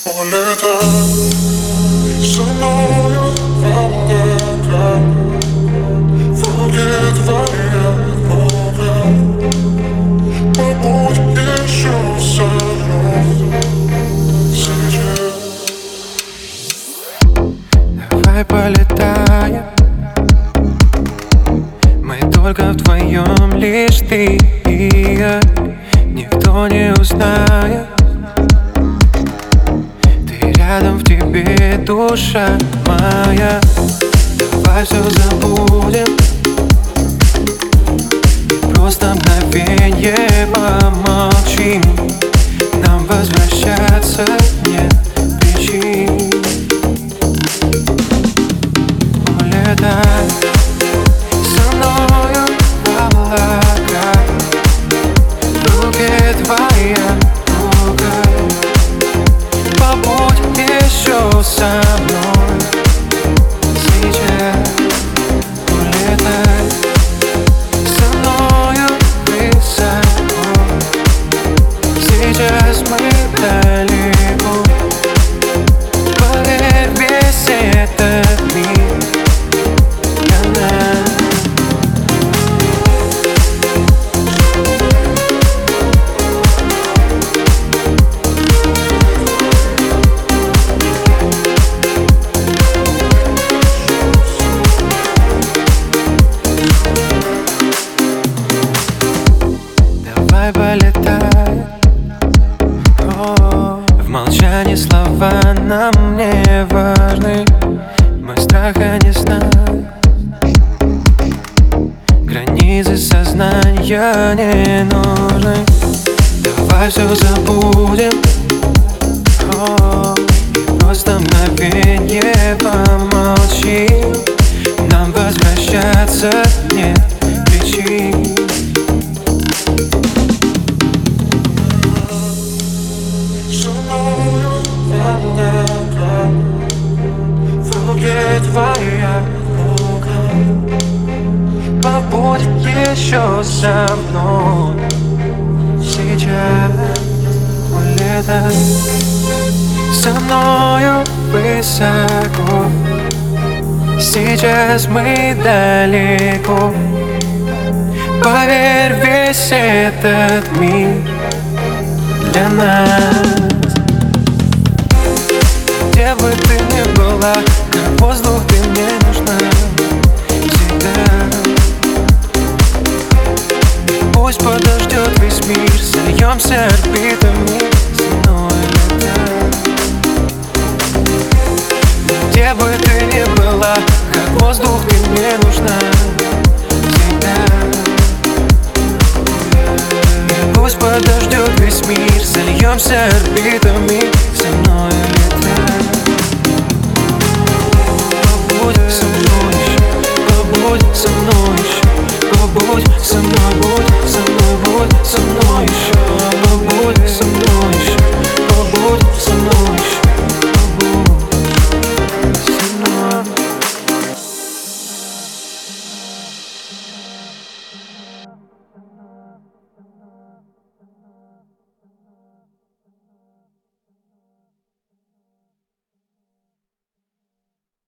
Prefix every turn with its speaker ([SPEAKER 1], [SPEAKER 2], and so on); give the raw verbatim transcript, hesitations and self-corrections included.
[SPEAKER 1] Улетай со мною в облака, в руке твоя рука. Побудь еще со мной сейчас.
[SPEAKER 2] Давай полетаем, мы только вдвоем, лишь ты и я. Никто не узнает, ты рядом, в тебе душа моя. Давай все забудем и просто мгновенье помолчим. Нам возвращаться нет причин. Улетай со мною в облака, в руке твоя рука. Побудь еще со мной сейчас. Улетай со мною высоко, сейчас мы далеко. Поверь, весь этот мир для нас. Давай полетай. О, в молчании слова нам не важны. Мы страха не знаем, границы сознания не нужны. Давай все забудем, о, и просто мгновенье помолчим. Нам возвращаться нет причин.
[SPEAKER 1] Со мною в облака, в руке твоя рука. Побудь еще со мной сейчас. Улетай со мною высоко, сейчас мы далеко. Поверь, весь этот мир для нас. Где бы ты ни была, как воздух, ты мне нужна всегда. Пусть подождет весь мир, сольемся орбитами со мной летай. Где бы ты ни была, как воздух, ты мне нужна всегда. Пусть подождет весь мир, сольемся орбитами со мной летай. Побудь со мной еще, побудь со мной еще.